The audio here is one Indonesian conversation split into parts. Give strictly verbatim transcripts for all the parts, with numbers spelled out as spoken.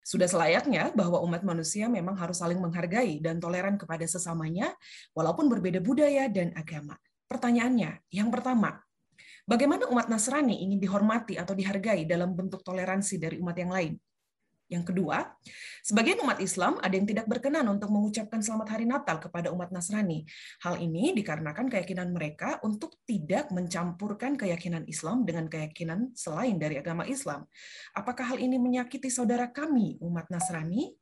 Sudah selayaknya bahwa umat manusia memang harus saling menghargai dan toleran kepada sesamanya, walaupun berbeda budaya dan agama. Pertanyaannya, yang pertama, bagaimana umat Nasrani ingin dihormati atau dihargai dalam bentuk toleransi dari umat yang lain? Yang kedua, sebagian umat Islam ada yang tidak berkenan untuk mengucapkan selamat hari Natal kepada umat Nasrani. Hal ini dikarenakan keyakinan mereka untuk tidak mencampurkan keyakinan Islam dengan keyakinan selain dari agama Islam. Apakah hal ini menyakiti saudara kami, umat Nasrani?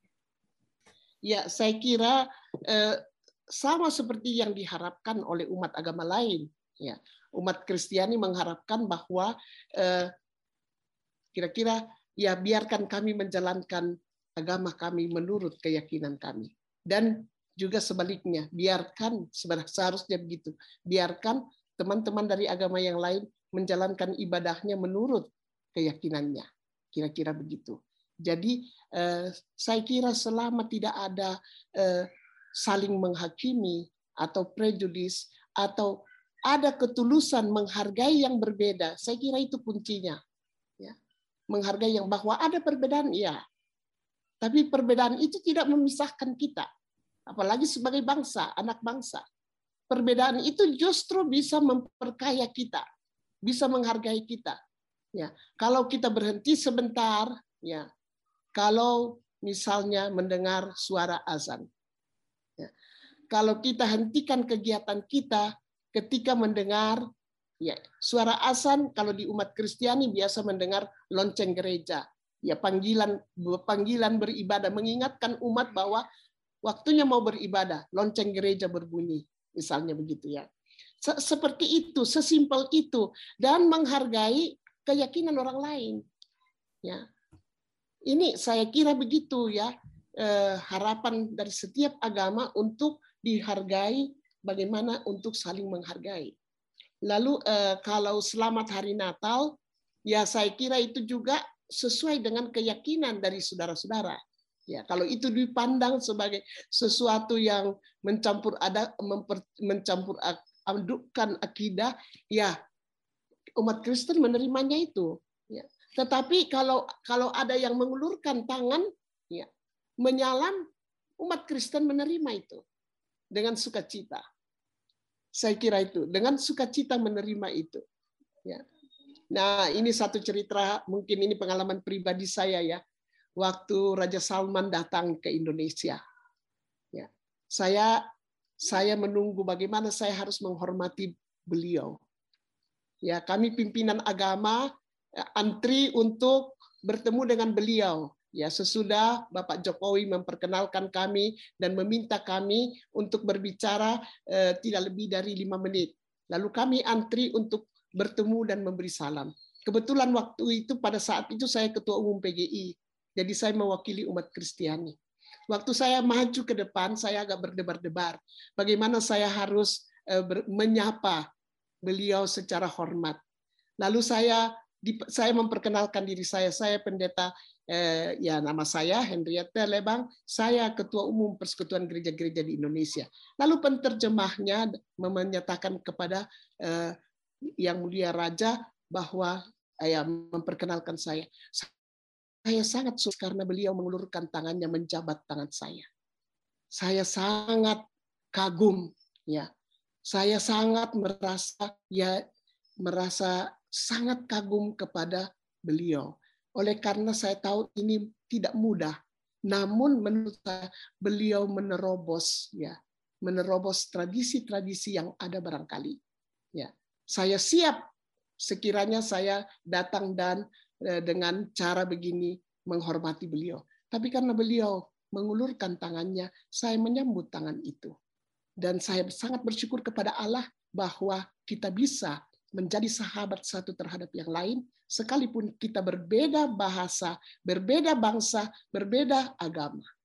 Ya, saya kira eh, sama seperti yang diharapkan oleh umat agama lain. Ya, umat Kristiani mengharapkan bahwa eh, kira-kira ya biarkan kami menjalankan agama kami menurut keyakinan kami. Dan juga sebaliknya, biarkan seharusnya begitu. Biarkan teman-teman dari agama yang lain menjalankan ibadahnya menurut keyakinannya. Kira-kira begitu. Jadi eh, saya kira selama tidak ada eh, saling menghakimi atau prejudis atau ada ketulusan menghargai yang berbeda, saya kira itu kuncinya. Menghargai yang bahwa ada perbedaan, iya. Tapi perbedaan itu tidak memisahkan kita. Apalagi sebagai bangsa, anak bangsa. Perbedaan itu justru bisa memperkaya kita. Bisa menghargai kita. Ya, kalau kita berhenti sebentar, ya. Kalau misalnya mendengar suara azan. Ya. Kalau kita hentikan kegiatan kita ketika mendengar ya, suara azan kalau di umat Kristiani biasa mendengar lonceng gereja. Ya, panggilan panggilan beribadah mengingatkan umat bahwa waktunya mau beribadah, lonceng gereja berbunyi, misalnya begitu ya. Seperti itu, sesimpel itu dan menghargai keyakinan orang lain. Ya. Ini saya kira begitu ya, eh, harapan dari setiap agama untuk dihargai, bagaimana untuk saling menghargai. Lalu eh, kalau selamat hari Natal, ya saya kira itu juga sesuai dengan keyakinan dari saudara-saudara. Ya, kalau itu dipandang sebagai sesuatu yang mencampur ada memper, mencampur adukkan akidah, ya umat Kristen menerimanya itu. Ya. Tetapi kalau kalau ada yang mengulurkan tangan, ya menyalam, umat Kristen menerima itu dengan sukacita. Saya kira itu dengan sukacita menerima itu. Ya. Nah, ini satu cerita, mungkin ini pengalaman pribadi saya ya. Waktu Raja Salman datang ke Indonesia, ya, saya saya menunggu bagaimana saya harus menghormati beliau. Ya, kami pimpinan agama antri untuk bertemu dengan beliau. Ya, sesudah Bapak Jokowi memperkenalkan kami dan meminta kami untuk berbicara eh, tidak lebih dari lima menit. Lalu kami antri untuk bertemu dan memberi salam. Kebetulan waktu itu pada saat itu saya Ketua Umum P G I, jadi saya mewakili umat Kristiani. Waktu saya maju ke depan, saya agak berdebar-debar. Bagaimana saya harus eh, menyapa beliau secara hormat. Lalu saya saya memperkenalkan diri saya, saya pendeta, eh, ya nama saya Henrietta Lebang, saya Ketua Umum Persekutuan Gereja-Gereja di Indonesia. Lalu penterjemahnya menyatakan kepada eh, Yang Mulia Raja bahwa ya, memperkenalkan saya. Saya sangat suka karena beliau mengulurkan tangannya menjabat tangan saya. Saya sangat kagum, ya. Saya sangat merasa ya merasa sangat kagum kepada beliau. Oleh karena saya tahu ini tidak mudah. Namun menurut saya beliau menerobos ya, menerobos tradisi-tradisi yang ada barangkali. Ya. Saya siap sekiranya saya datang dan eh, dengan cara begini menghormati beliau. Tapi karena beliau mengulurkan tangannya, saya menyambut tangan itu. Dan saya sangat bersyukur kepada Allah bahwa kita bisa menjadi sahabat satu terhadap yang lain, sekalipun kita berbeda bahasa, berbeda bangsa, berbeda agama.